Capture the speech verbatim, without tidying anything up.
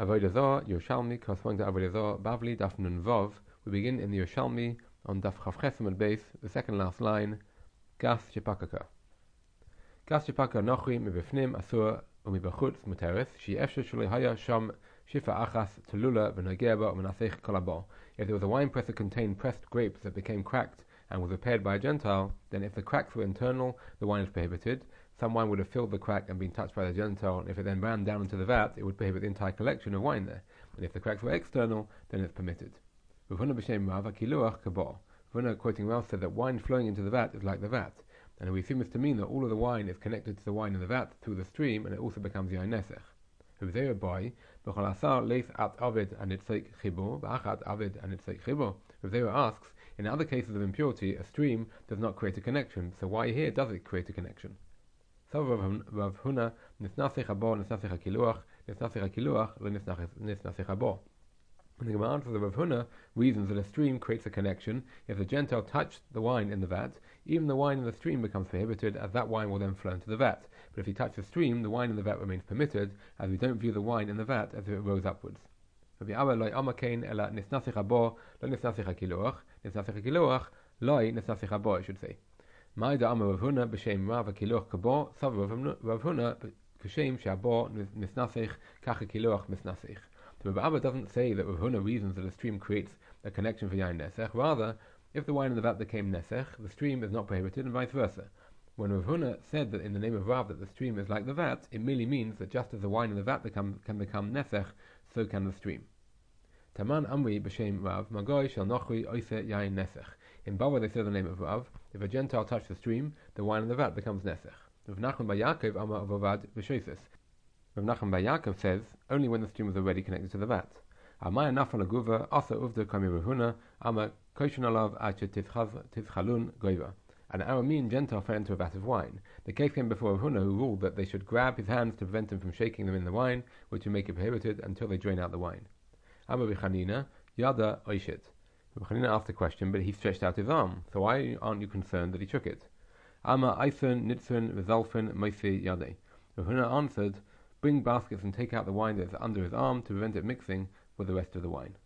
Avodah Zarah, Yerushalmi, corresponding to Avodah Zarah, Bavli, Daf Nun Vav. We begin in the Yerushalmi on Daf Chav Ches Amud Beis, the second last line, Gas Shepakaka. Gas Shepaka Nochri Mibifnim Asur Umibachutz Muteres, Shi Efshe Shuli Haya Sham Shifa Achas Tulula V'Nageba U'Menasech Kolabo. If there was a wine press that contained pressed grapes that became cracked and was repaired by a Gentile, then if the cracks were internal, the wine is prohibited. Some wine would have filled the crack and been touched by the Gentile, and if it then ran down into the vat, it would prohibit the entire collection of wine there. And if the cracks were external, then it's permitted. Ravuna b'shem Rav Kiluach kabor. Ravuna, quoting Rav, said that wine flowing into the vat is like the vat, and we assume this to mean that all of the wine is connected to the wine in the vat through the stream, and it also becomes yain nesech. Ravzera boy b'chol asar leis at avid and itzeik chibur b'achat avid and itzeik chibur. Ravzera asks, in other cases of impurity, a stream does not create a connection, so why here does it create a connection? So Rav Huna nisnasich habo nisnasich hakiluach nisnasich hakiluach nisnasich habo. And the Gemara answers that Rav Huna reasons that a stream creates a connection. If the Gentile touched the wine in the vat, even the wine in the stream becomes prohibited, as that wine will then flow into the vat. But if he touched the stream, the wine in the vat remains permitted, as we don't view the wine in the vat as if it rose upwards. Rabbi Abba loy amakain ela nisnasich habo lo nisnasich hakiluach nisnasich hakiluach loy nisnasich habo, I should say. Ma'ida Amar Rav Huna b'shem Rav Kiluach Kabo, Sav Rav Huna b'shem Shabo Misnasich Kach Kiluach Misnasich. So Rabbi Abba doesn't say that Rav Huna reasons that a stream creates a connection for yain nesech. Rather, if the wine in the vat became nesech, the stream is not prohibited, and vice versa. When Rav Huna said that in the name of Rav that the stream is like the vat, it merely means that just as the wine in the vat become, can become nesech, so can the stream. Taman Amri b'shem Rav Magoy Shel Nochri Oise Yain Nesech. In Bava they say the name of Rav. If a Gentile touched the stream, the wine in the vat becomes nesech. Rav Nachman bar Yaakov Amar Avovad b'Shoifis. Rav Nachman bar Yaakov says only when the stream was already connected to the vat. Amaya Nafal Aguva Asa Uvda Kami Rav Huna Amar Koshen Alav Ache Tivchalun Goiva. An Aramean Gentile fell into a vat of wine. The case came before Rav Huna, who ruled that they should grab his hands to prevent him from shaking them in the wine, which would make it prohibited until they drain out the wine. Amar B'Chanina Yada Oishit. Rabbi Chanina asked a question, but he stretched out his arm. So why aren't you concerned that he took it? Ama Eisen Nitzun Rizalfin Moisi Yade. Rabbi Chanina answered, bring baskets and take out the wine that is under his arm to prevent it mixing with the rest of the wine.